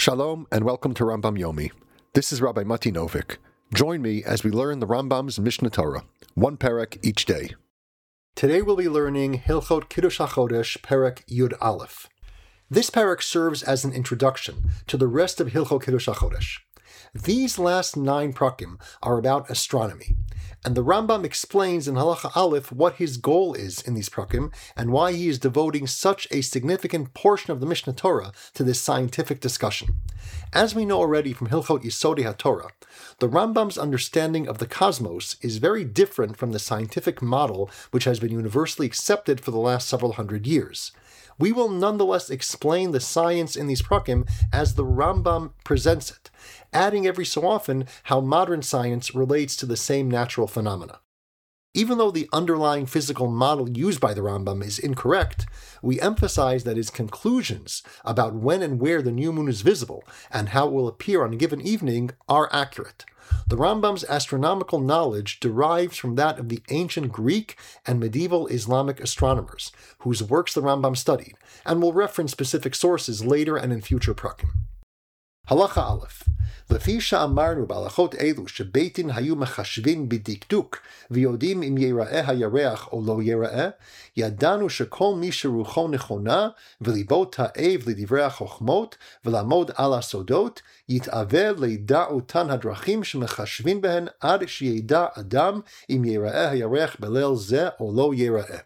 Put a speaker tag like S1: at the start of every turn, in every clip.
S1: Shalom and welcome to Rambam Yomi. This is Rabbi Mati Novik. Join me as we learn the Rambam's Mishnah Torah, one perek each day. Today we'll be learning Hilchot Kiddush HaChodesh, Perek Yud Aleph. This perek serves as an introduction to the rest of Hilchot Kiddush HaChodesh. These last 9 prakim are about astronomy, and the Rambam explains in Halacha Aleph what his goal is in these prakim and why he is devoting such a significant portion of the Mishnah Torah to this scientific discussion. As we know already from Hilchot Yisodei HaTorah, the Rambam's understanding of the cosmos is very different from the scientific model which has been universally accepted for the last several hundred years. We will nonetheless explain the science in these prakim as the Rambam presents it, adding every so often how modern science relates to the same natural phenomena. Even though the underlying physical model used by the Rambam is incorrect, we emphasize that his conclusions about when and where the new moon is visible and how it will appear on a given evening are accurate. The Rambam's astronomical knowledge derives from that of the ancient Greek and medieval Islamic astronomers, whose works the Rambam studied, and will reference specific sources later and in future prakim. Halacha Aleph. Lefi she'amarnu b'halachot elu shebeitin hayu mechashvin b'dikduk v'yodim im yera'eh hayareach o lo yera'eh, yadanu shekol mi sherucho nechona v'libo ta'ev l'divrei hachochmot v'lamod al hasodot yit'aveh leida'u tan hadrachim shemechashvin behen ad sheyeda adam im yera'eh hayareach belel zeh o lo yera'eh.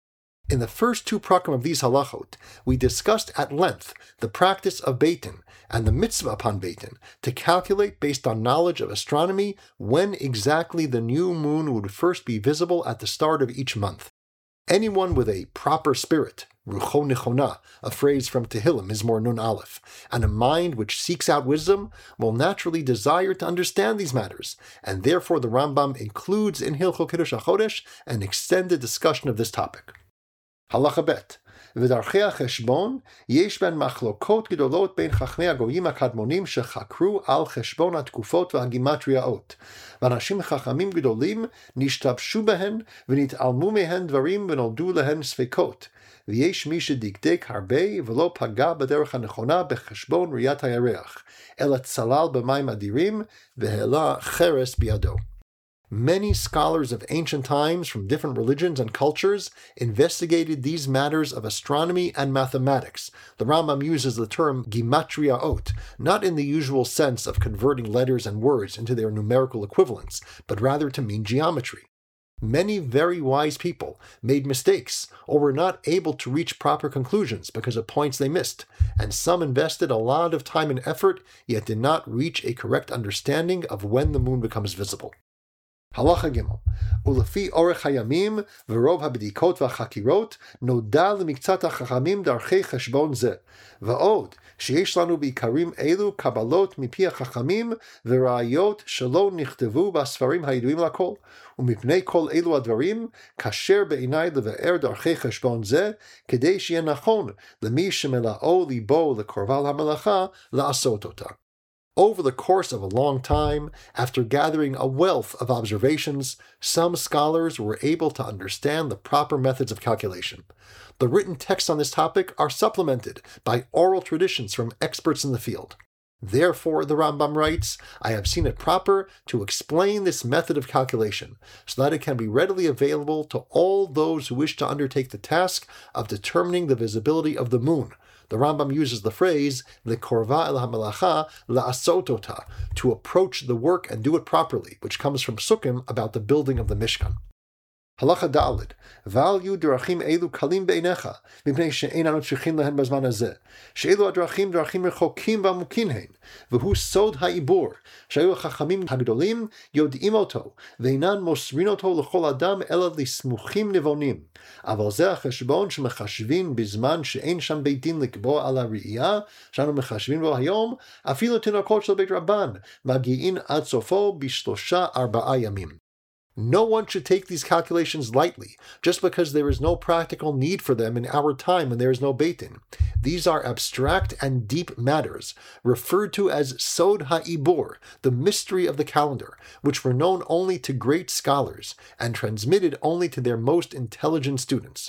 S1: In the first 2 prakim of these halachot, we discussed at length the practice of beitin and the mitzvah upon beitin to calculate based on knowledge of astronomy when exactly the new moon would first be visible at the start of each month. Anyone with a proper spirit, rucho nechona, a phrase from Tehillim, Mizmor Nun Aleph, and a mind which seeks out wisdom will naturally desire to understand these matters, and therefore the Rambam includes in Hilchot Kiddush HaChodesh an extended discussion of this topic. Halacha Bet. V'darchei hacheshbon yesh ben machlokot gedolot ben chachmei hagoyim hakadmonim shechakru al cheshbon hatkufot v'hagimatriyaot. V'anashim chachamim gedolim nishtabshu behen v'nit'almu mehen dvarim v'noldu lehen sfekot. V'yesh mi shedikdek harbe v'lo paga b'derech hanechona b'cheshbon riyat hayareach ela tzalal b'mayim adirim v'hela cheres biado. Many scholars of ancient times from different religions and cultures investigated these matters of astronomy and mathematics. The Rambam uses the term gimatriyaot, not in the usual sense of converting letters and words into their numerical equivalents, but rather to mean geometry. Many very wise people made mistakes or were not able to reach proper conclusions because of points they missed, and some invested a lot of time and effort yet did not reach a correct understanding of when the moon becomes visible. Halacha Gimel. Ulefi orech hayamim v'rov habedikot v'chakirot noda lemiktzat hachachamim darchei cheshbon zeh. Va'od sheyesh lanu b'ikarim elu kabalot mipi hachachamim v'ra'ayot shelo nichtevu b'asfarim hayiduim lakol. Umipnei kol elu advarim kasher be'inai leve'er darchei cheshbon zeh kedei sheyeh nachon lemi shemela'o libo lekorval hamelacha la'asot ota. Over the course of a long time, after gathering a wealth of observations, some scholars were able to understand the proper methods of calculation. The written texts on this topic are supplemented by oral traditions from experts in the field. Therefore, the Rambam writes, I have seen it proper to explain this method of calculation so that it can be readily available to all those who wish to undertake the task of determining the visibility of the moon. The Rambam uses the phrase lekorva el hamelacha la'asot ota, to approach the work and do it properly, which comes from Sukkim about the building of the Mishkan. Halacha Daled. Val yu drachim elu kalim beinecha, mipnei she'ein anu tzrichim lehen bazman hazeh. She'elu adrachim drachim rechokim v'amukin hein, v'hu sod ha'ibur, she'ayu hachachamim hagdolim yod'im oto, ve'enan mosrin oto l'chol adam ela lismuchim nevonim. Aval zeh hacheshbon shemechashvin bizman she'ein sham beit din likbo al ha'ri'iyah, shanu mechashvin bo hayom, afilu tinokot shel beit rabban, magi'in ad sofo bishlosha arba'a yamim. No one should take these calculations lightly, just because there is no practical need for them in our time when there is no beitin. These are abstract and deep matters, referred to as Sod HaIbur, the mystery of the calendar, which were known only to great scholars and transmitted only to their most intelligent students.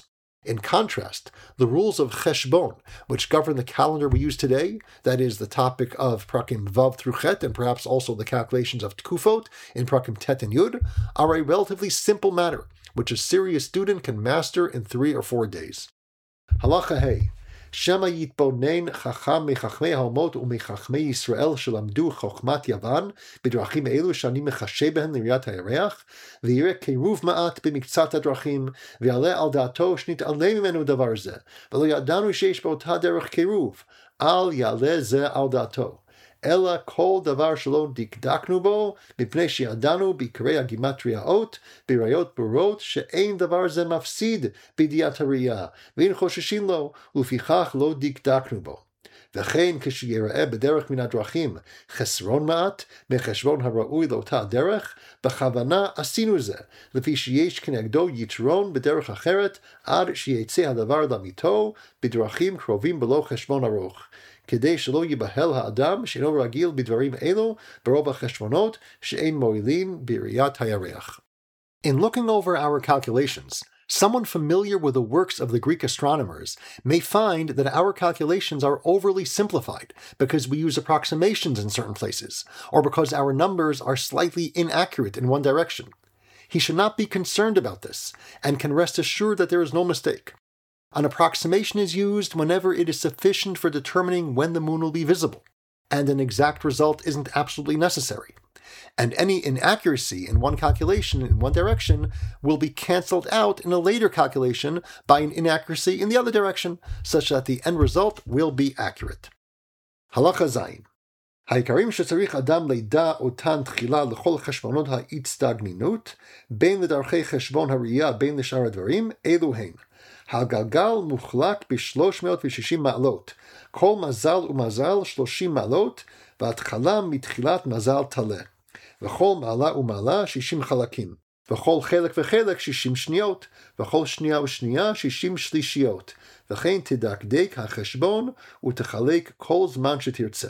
S1: In contrast, the rules of cheshbon, which govern the calendar we use today, that is, the topic of Prakim Vav through Chet, and perhaps also the calculations of Tkufot in Prakim Tet and Yud, are a relatively simple matter, which a serious student can master in 3 or 4 days. Halacha Hey. Shema yitbonen chacham mechachmei halmot umechachmei Yisrael shelamdu chochmat Yavan b'drachim elu shani mechashe behen l'riyat hayareach v'yireh keruv ma'at b'miktzat hadrachim v'yaleh al da'ato shnit'aleh mimenu davar zeh v'lo yadanu sheish b'ota derech keruv al yaleh zeh al da'ato Ela kol davar shalom dikdaknu bo mipnei she'adanu b'karei hagimatria ot b'rayot burot she'ein davar zeh mafsid b'diat hariyah v'in chosheshin lo ufichach lo dikdaknu bo וכן כשיראה בדרך מן הדרכים חסרון מעט מחשבון הראוי לאותה דרך, בכוונה עשינו זה, לפי שיש כנגדו יתרון בדרך אחרת, עד שיצא הדבר לאמיתו בדרכים קרובים בלא חשבון ארוך. כדי שלא ייבהל האדם שאינו רגיל בדברים אלו ברוב החשבונות שאין מועילים בראיית הירח. In looking over our calculations, someone familiar with the works of the Greek astronomers may find that our calculations are overly simplified because we use approximations in certain places, or because our numbers are slightly inaccurate in one direction. He should not be concerned about this, and can rest assured that there is no mistake. An approximation is used whenever it is sufficient for determining when the moon will be visible, and an exact result isn't absolutely necessary. And any inaccuracy in one calculation in one direction will be cancelled out in a later calculation by an inaccuracy in the other direction, such that the end result will be accurate. Halacha Zayin. העיקרים שצריך אדם לידע אותן תחילה לכל חשבונות ההצטגנינות, בין לדרכי חשבון הראייה בין לשאר הדברים, אלו הן. הגלגל מוחלק ב-360 מעלות, כל מזל ומזל 30 מעלות, וההתחלה מתחילת מזל תלה. וכל מעלה ומעלה 60 חלקים, וכל חלק וחלק 60 שניות, וכל שנייה ושנייה 60 שלישיות, וכן תדקדק החשבון ותחלק כל זמן שתרצה.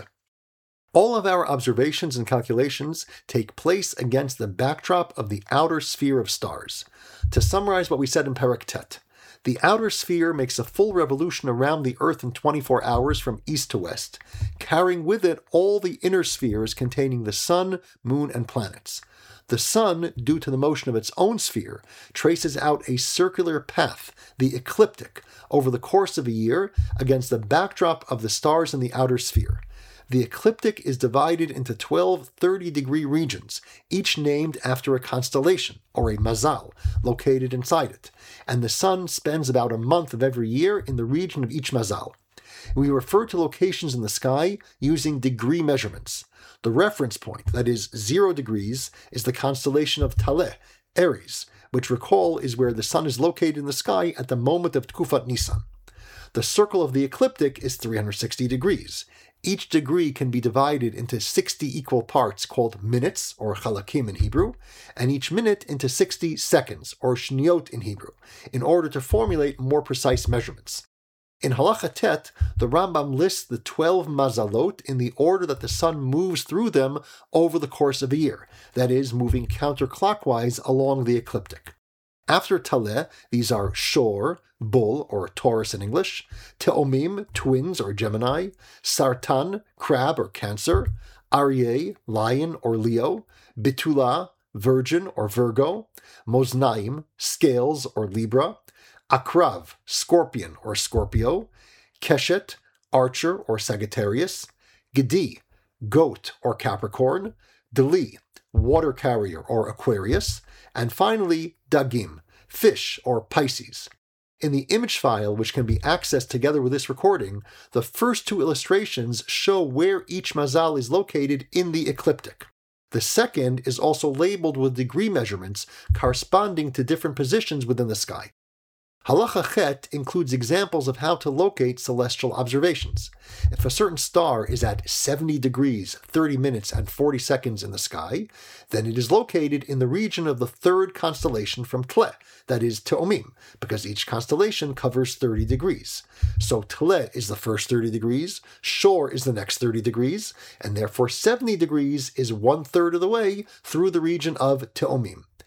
S1: All of our observations and calculations take place against the backdrop of the outer sphere of stars. To summarize what we said in Perek Tet, the outer sphere makes a full revolution around the Earth in 24 hours from east to west, carrying with it all the inner spheres containing the sun, moon, and planets. The sun, due to the motion of its own sphere, traces out a circular path, the ecliptic, over the course of a year against the backdrop of the stars in the outer sphere. The ecliptic is divided into 12 30-degree regions, each named after a constellation, or a mazal, located inside it, and the sun spends about a month of every year in the region of each mazal. We refer to locations in the sky using degree measurements. The reference point, that is 0 degrees, is the constellation of Taleh, Aries, which recall is where the sun is located in the sky at the moment of Tkufat Nisan. The circle of the ecliptic is 360 degrees. Each degree can be divided into 60 equal parts called minutes, or chalakim in Hebrew, and each minute into 60 seconds, or shniot in Hebrew, in order to formulate more precise measurements. In Halacha Tet, the Rambam lists the 12 mazalot in the order that the sun moves through them over the course of a year, that is, moving counterclockwise along the ecliptic. After Taleh, these are Shor, bull, or Taurus in English, Te'omim, twins, or Gemini, Sartan, crab, or Cancer, Aryeh, lion, or Leo, Betula, virgin, or Virgo, Moznaim, scales, or Libra, Akrav, scorpion, or Scorpio, Keshet, archer, or Sagittarius, Gedi, goat, or Capricorn, Deli, water carrier, or Aquarius, and finally, Dagim, fish, or Pisces. In the image file, which can be accessed together with this recording, the first 2 illustrations show where each mazal is located in the ecliptic. The second is also labeled with degree measurements corresponding to different positions within the sky. Halacha Chet includes examples of how to locate celestial observations. If a certain star is at 70 degrees, 30 minutes, and 40 seconds in the sky, then it is located in the region of the third constellation from Tle, that is Te'omim, because each constellation covers 30 degrees. So Tle is the first 30 degrees, Shor is the next 30 degrees, and therefore 70 degrees is 1/3 of the way through the region of Te'omim.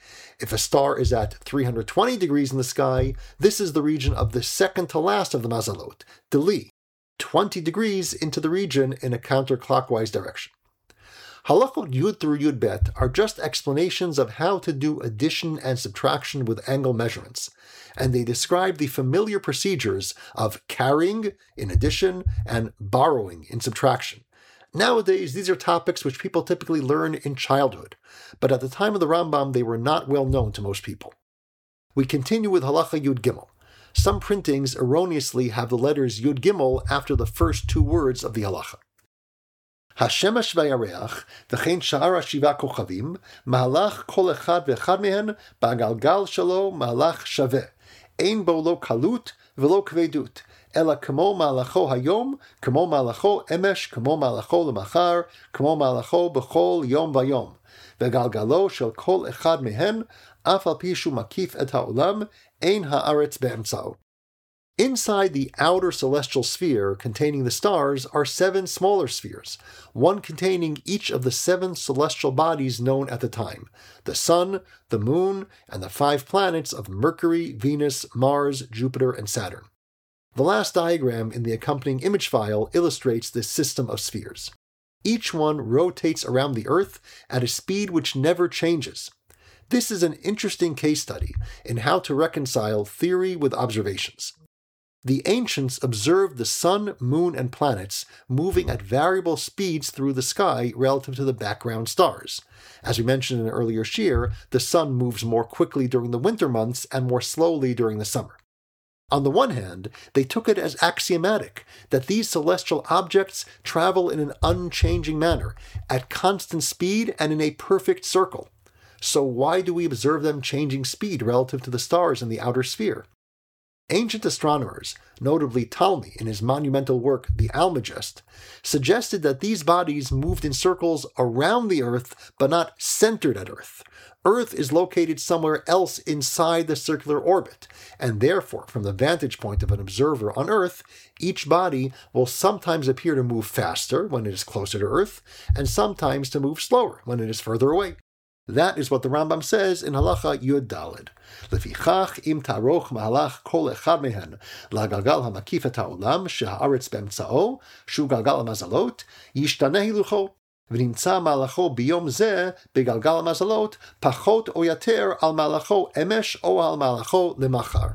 S1: If a star is at 320 degrees in the sky, this is the region of the second to last of the mazalot, Deli, 20 degrees into the region in a counterclockwise direction. Halachot Yud through Yud Bet are just explanations of how to do addition and subtraction with angle measurements, and they describe the familiar procedures of carrying in addition and borrowing in subtraction. Nowadays, these are topics which people typically learn in childhood, but at the time of the Rambam, they were not well known to most people. We continue with Halacha Yud Gimel. Some printings erroneously have the letters Yud Gimel after the first two words of the halacha. Hashemesh v'yareach v'chein sha'ar shiva kochavim mahalach kol echad v'echad mehen ba'galgal shelo mahalach shaveh ein bo lo kalut v'lo kvedut ela kamo malacho hayom kamo malacho emesh kamo malacho lemachar kamo malacho b'chol yom v'yom v'galgalo shel kol echad mehen af al pi shu makif et ha'olam ein ha'aretz be'emtzao. Inside the outer celestial sphere containing the stars are 7 smaller spheres, one containing each of the 7 celestial bodies known at the time, the Sun, the Moon, and the 5 planets of Mercury, Venus, Mars, Jupiter, and Saturn. The last diagram in the accompanying image file illustrates this system of spheres. Each one rotates around the Earth at a speed which never changes. This is an interesting case study in how to reconcile theory with observations. The ancients observed the sun, moon, and planets moving at variable speeds through the sky relative to the background stars. As we mentioned in an earlier shiur, the sun moves more quickly during the winter months and more slowly during the summer. On the one hand, they took it as axiomatic that these celestial objects travel in an unchanging manner, at constant speed and in a perfect circle. So why do we observe them changing speed relative to the stars in the outer sphere? Ancient astronomers, notably Ptolemy in his monumental work The Almagest, suggested that these bodies moved in circles around the Earth but not centered at Earth. Earth is located somewhere else inside the circular orbit, and therefore, from the vantage point of an observer on Earth, each body will sometimes appear to move faster when it is closer to Earth, and sometimes to move slower when it is further away. That is what the Rambam says in Halacha Yud Daled. Lefichach im taroch mahalach kol echad mehen lagalgal hamakif et ha'olam sheha'aretz be'emtzao shu galgal hamazalot yishtaneh hilucho v'nimtza malacho biyom zeh begalgal hamazalot pachot o yater al malacho emesh o al malacho lemachar.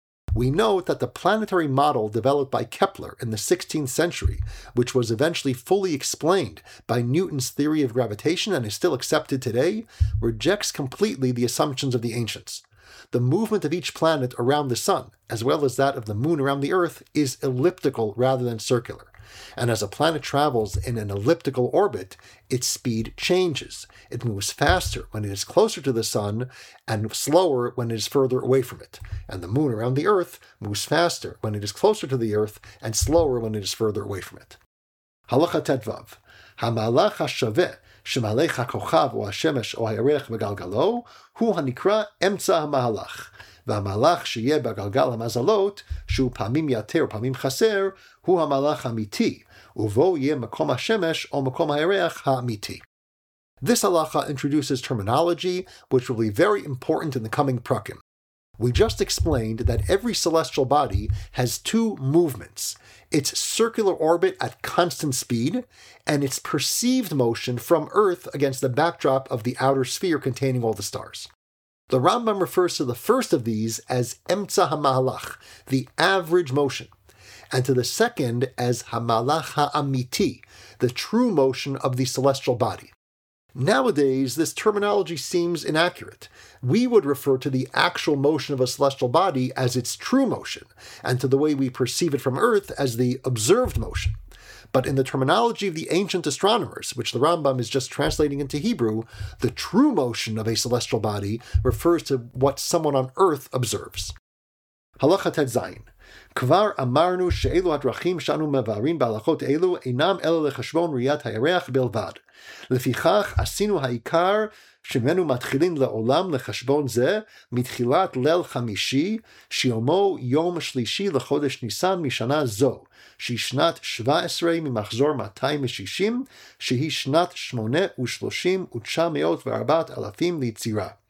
S1: We note that the planetary model developed by Kepler in the 16th century, which was eventually fully explained by Newton's theory of gravitation and is still accepted today, rejects completely the assumptions of the ancients. The movement of each planet around the Sun, as well as that of the Moon around the Earth, is elliptical rather than circular. And as a planet travels in an elliptical orbit, its speed changes. It moves faster when it is closer to the Sun and slower when it is further away from it. And the Moon around the Earth moves faster when it is closer to the Earth and slower when it is further away from it. Halacha Tetvav. Hamalach hashaveh shemalech hakochav o hashemesh o hayarech begalgalo hu hanikra emtza hamahalach. והמהלך שיהיה בגלגל המזלות, שהוא פעמים יתר ופעמים חסר, הוא המהלך האמיתי, ובו יהיה מקום השמש או מקום הירח האמיתי. This halacha introduces terminology which will be very important in the coming prakim. We just explained that every celestial body has 2 movements, its circular orbit at constant speed, and its perceived motion from Earth against the backdrop of the outer sphere containing all the stars. The Rambam refers to the first of these as Emtza HaMahalach, the average motion, and to the second as HaMahalach HaAmiti, the true motion of the celestial body. Nowadays, this terminology seems inaccurate. We would refer to the actual motion of a celestial body as its true motion, and to the way we perceive it from Earth as the observed motion. But in the terminology of the ancient astronomers, which the Rambam is just translating into Hebrew, the true motion of a celestial body refers to what someone on Earth observes. Halacha Tet Zayin. Kvar amarnu she'elu hadrachim shanu mevarin b'halachot elu einam ela lechashbon riyat hayarech bilvad. Lefichach asinu ha'ikar שמנו מתחילים לעולם לחשבון זה מתחילת ליל חמישי שיומו יום שלישי לחודש ניסן משנה זו שהיא שנת 17 ממחזור 260 שהיא שנת 839,400 ליצירה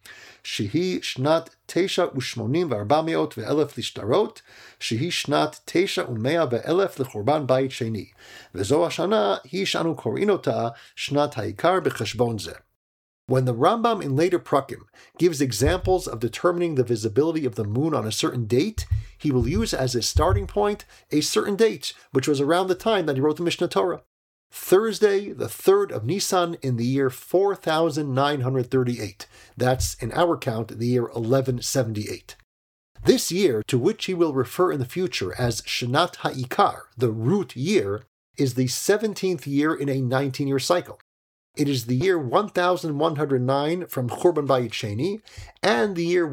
S1: שהיא שנת 984,000 לשטרות, שהיא שנת 900,000 לחורבן בית שני, וזו השנה היא שאנו קוראים אותה שנת העיקר בחשבון זה. When the Rambam in later Prakim gives examples of determining the visibility of the moon on a certain date, he will use as his starting point a certain date, which was around the time that he wrote the Mishnah Torah. Thursday, the 3rd of Nisan in the year 4938. That's, in our count, the year 1178. This year, to which he will refer in the future as Shanat Ha'ikar, the root year, is the 17th year in a 19-year cycle. It is the year 1109 from Churban Bayit Sheni, and the year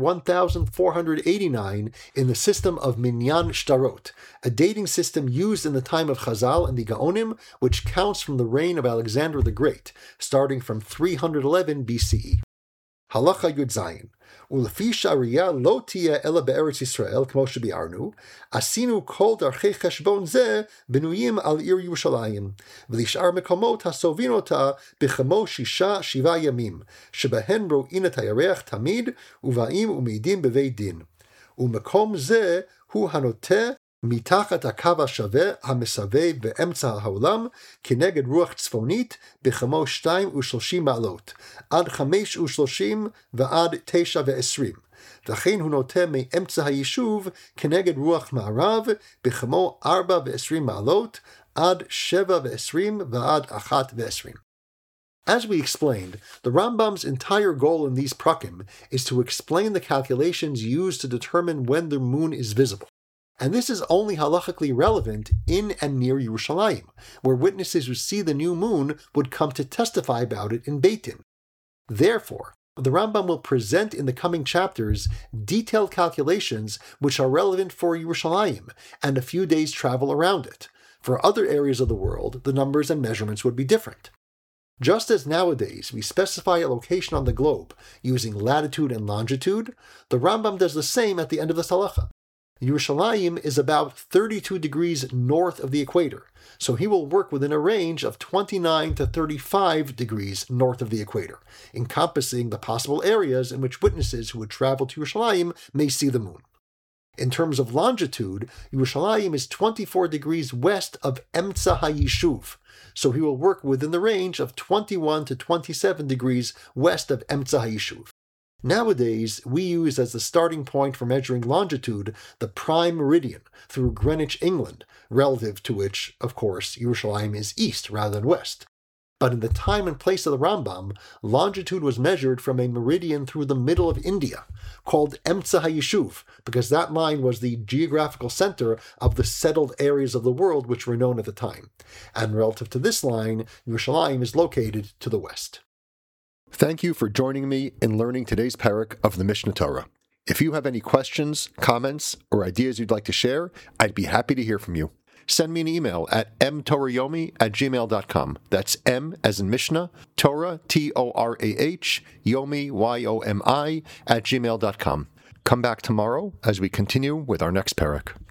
S1: 1489 in the system of Minyan Shtarot, a dating system used in the time of Chazal and the Gaonim, which counts from the reign of Alexander the Great, starting from 311 BCE. Halacha Yud Zayin. ולפי שהראייה לא תהיה אלא בארץ ישראל, כמו שביארנו, עשינו כל דרכי חשבון זה בנויים על עיר ירושלים, ולשאר מקומות הסובבים אותה בכמו 6-7 ימים, שבהן רואים את הירח תמיד, ובאים ומעידים בבית דין. ומקום זה הוא הנוטה מתחת הקו השווה המסובב באמצע העולם כנגד רוח צפונית בכמו 32 מעלות, עד 35 ועד 29. וכן הוא נוטה מאמצע היישוב כנגד רוח מערב בכמו 24 מעלות, עד 27 ועד 21. As we explained, the Rambam's entire goal in these prakim is to explain the calculations used to determine when the moon is visible. And this is only halachically relevant in and near Yerushalayim, where witnesses who see the new moon would come to testify about it in Beit Din. Therefore, the Rambam will present in the coming chapters detailed calculations which are relevant for Yerushalayim and a few days' travel around it. For other areas of the world, the numbers and measurements would be different. Just as nowadays we specify a location on the globe using latitude and longitude, the Rambam does the same at the end of the halacha. Yerushalayim is about 32 degrees north of the equator, so he will work within a range of 29 to 35 degrees north of the equator, encompassing the possible areas in which witnesses who would travel to Yerushalayim may see the moon. In terms of longitude, Yerushalayim is 24 degrees west of Emtza HaYishuv, so he will work within the range of 21 to 27 degrees west of Emtza HaYishuv. Nowadays, we use as the starting point for measuring longitude the prime meridian through Greenwich, England, relative to which, of course, Yerushalayim is east rather than west. But in the time and place of the Rambam, longitude was measured from a meridian through the middle of India, called Emtza HaYishuv, because that line was the geographical center of the settled areas of the world which were known at the time. And relative to this line, Yerushalayim is located to the west.
S2: Thank you for joining me in learning today's parak of the Mishnah Torah. If you have any questions, comments, or ideas you'd like to share, I'd be happy to hear from you. Send me an email at mtorayomi@gmail.com. That's M as in Mishnah, Torah, Torah, Yomi, Yomi, @gmail.com. Come back tomorrow as we continue with our next parak.